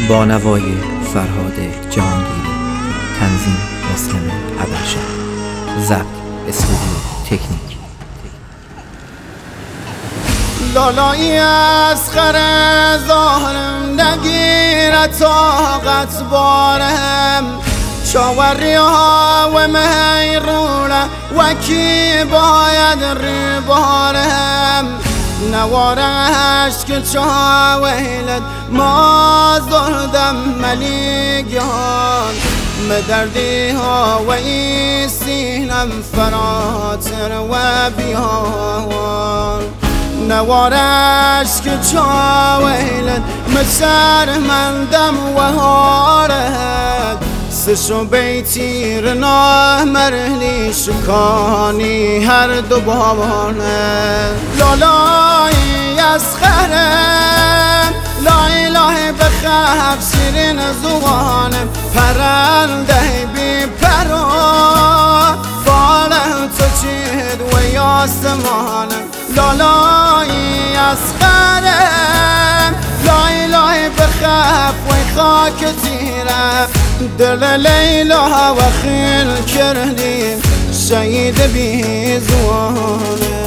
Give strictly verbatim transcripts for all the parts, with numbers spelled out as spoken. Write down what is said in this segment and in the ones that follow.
با نوای فرهاد جهانگیری، تنظیم مسلم ابرشم، ضبط استودیو تکنیک. لالایی از خر ظاهرم نگیره طاقت بارم، شاوری ها و مهیرونه وکی باید ری بارم، نوارش که چه ویلت ما زردم ملیگان، مدردی ها و ای سینم فراتر و بیان، نوارش که چه ویلت مسر مندم و هارد، سشو بیتی رنا مرلی شکانی هر دو بابانه، لالایی از خرم لا اله بخف شیرین زغانم، پرنده بی پرو باله تو چید و یاسمانم، لالایی از خرم لا اله بخف و خاک تیره، دل لیلا و خیل کردیم شهید بی زوانه.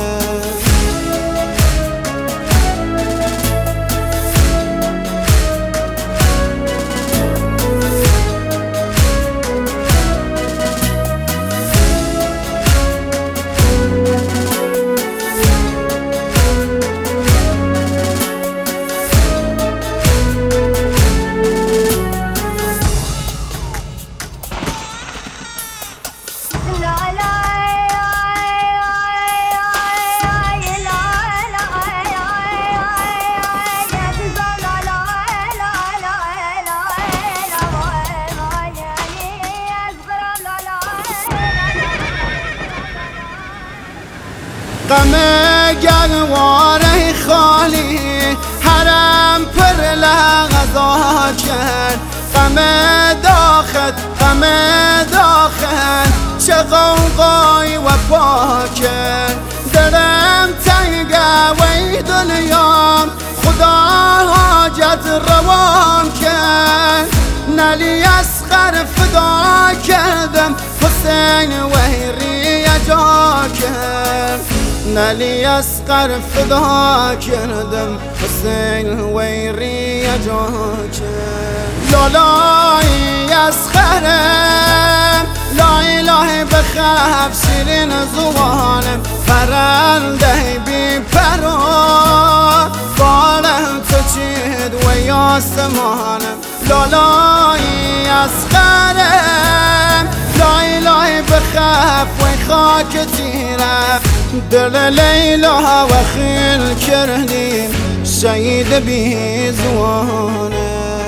غم گلواره خالی حرم پر لغزا کرد، غم داخل غم داخل چه غوغای و پاکر، دلم تنگه وی دنیام خدا حاجت روان کرد، نلی اصغر فدا کردم حسین ویری جا کرد، نلی اصغر فدا کردم حسین ویری جا کرد، لالایی اصغرم لا اله بخف شیرین زغانم، پرنده بی پرو باله تو چید و یاسمانم، لالایی اصغرم لا اله بخف و خاک تیره، دل لیلا و خیل کردیم شهید بی زوانه.